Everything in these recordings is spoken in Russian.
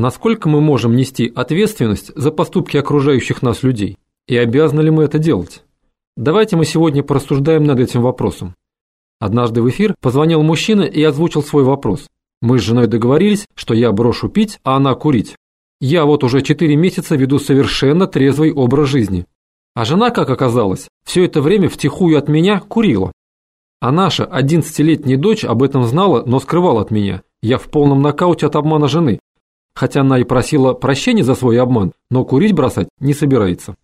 Насколько мы можем нести ответственность за поступки окружающих нас людей? И обязаны ли мы это делать? Давайте мы сегодня порассуждаем над этим вопросом. Однажды в эфир позвонил мужчина и озвучил свой вопрос. Мы с женой договорились, что я брошу пить, а она курить. Я вот уже 4 месяца веду совершенно трезвый образ жизни. А жена, как оказалось, все это время втихую от меня курила. А наша 11-летняя дочь об этом знала, но скрывала от меня. Я в полном нокауте от обмана жены. Хотя она и просила прощения за свой обман, но курить бросать не собирается.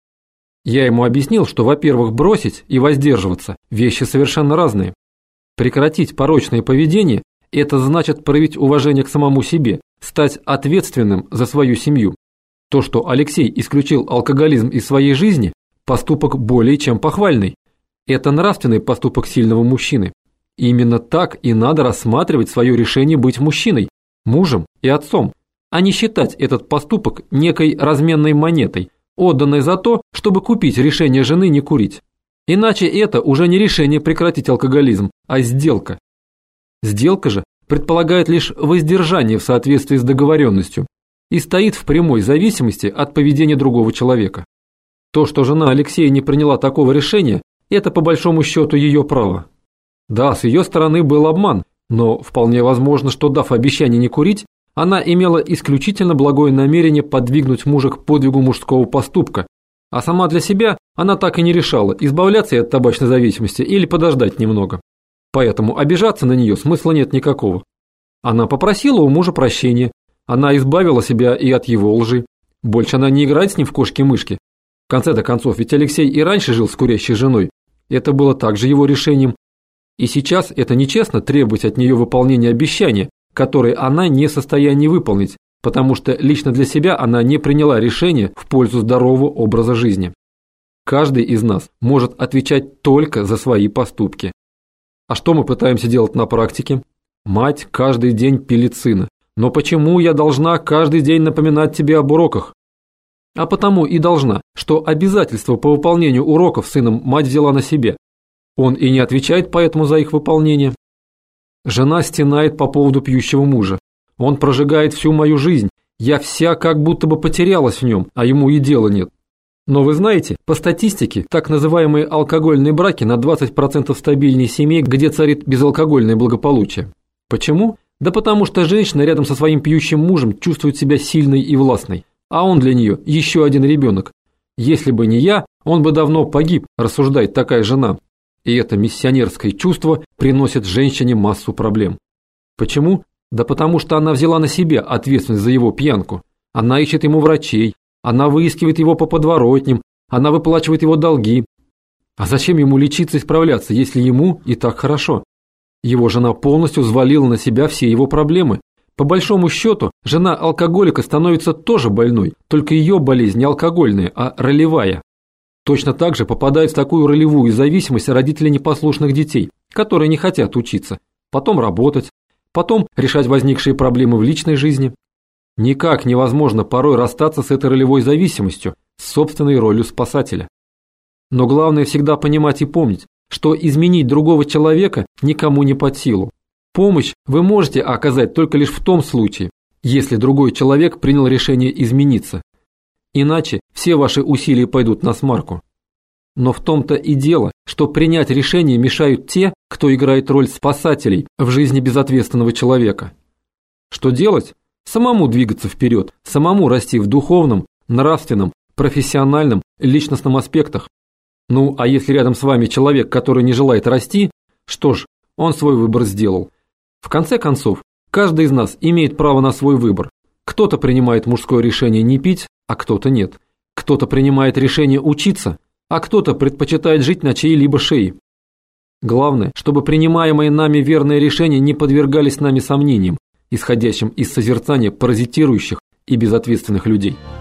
Я ему объяснил, что, во-первых, бросить и воздерживаться – вещи совершенно разные. Прекратить порочное поведение – это значит проявить уважение к самому себе, стать ответственным за свою семью. То, что Алексей исключил алкоголизм из своей жизни – поступок более чем похвальный. Это нравственный поступок сильного мужчины. И именно так и надо рассматривать свое решение быть мужчиной, мужем и отцом, а не считать этот поступок некой разменной монетой, отданной за то, чтобы купить решение жены не курить. Иначе это уже не решение прекратить алкоголизм, а сделка. Сделка же предполагает лишь воздержание в соответствии с договоренностью и стоит в прямой зависимости от поведения другого человека. То, что жена Алексея не приняла такого решения, это по большому счету ее право. Да, с ее стороны был обман, но вполне возможно, что дав обещание не курить, она имела исключительно благое намерение подвигнуть мужа к подвигу мужского поступка, а сама для себя она так и не решала, избавляться от табачной зависимости или подождать немного. Поэтому обижаться на нее смысла нет никакого. Она попросила у мужа прощения, она избавила себя и от его лжи. Больше она не играет с ним в кошки-мышки. В конце-то концов, ведь Алексей и раньше жил с курящей женой. Это было также его решением. И сейчас это нечестно требовать от нее выполнения обещания, которое она не в состоянии выполнить, потому что лично для себя она не приняла решение в пользу здорового образа жизни. Каждый из нас может отвечать только за свои поступки. А что мы пытаемся делать на практике? Мать каждый день пилит сына. Но почему я должна каждый день напоминать тебе об уроках? А потому и должна, что обязательство по выполнению уроков сыном мать взяла на себе. Он и не отвечает поэтому за их выполнение. Жена стенает по поводу пьющего мужа. Он прожигает всю мою жизнь. Я вся как будто бы потерялась в нем, а ему и дела нет. Но вы знаете, по статистике, так называемые алкогольные браки на 20% стабильнее семей, где царит безалкогольное благополучие. Почему? Да потому что женщина рядом со своим пьющим мужем чувствует себя сильной и властной, а он для нее еще один ребенок. Если бы не я, он бы давно погиб, рассуждает такая жена. И это миссионерское чувство приносит женщине массу проблем. Почему? Да потому что она взяла на себя ответственность за его пьянку. Она ищет ему врачей, она выискивает его по подворотням, она выплачивает его долги. А зачем ему лечиться и справляться, если ему и так хорошо? Его жена полностью взвалила на себя все его проблемы. По большому счету, жена алкоголика становится тоже больной, только ее болезнь не алкогольная, а ролевая. Точно так же попадают в такую ролевую зависимость родители непослушных детей, которые не хотят учиться, потом работать, потом решать возникшие проблемы в личной жизни. Никак невозможно порой расстаться с этой ролевой зависимостью, с собственной ролью спасателя. Но главное всегда понимать и помнить, что изменить другого человека никому не под силу. Помощь вы можете оказать только лишь в том случае, если другой человек принял решение измениться. Иначе все ваши усилия пойдут насмарку. Но в том-то и дело, что принять решение мешают те, кто играет роль спасателей в жизни безответственного человека. Что делать? Самому двигаться вперед, самому расти в духовном, нравственном, профессиональном, личностном аспектах. Ну, а если рядом с вами человек, который не желает расти, что ж, он свой выбор сделал. В конце концов, каждый из нас имеет право на свой выбор. Кто-то принимает мужское решение не пить, а кто-то нет. Кто-то принимает решение учиться, а кто-то предпочитает жить на чьей-либо шее. Главное, чтобы принимаемые нами верные решения не подвергались нами сомнениям, исходящим из созерцания паразитирующих и безответственных людей.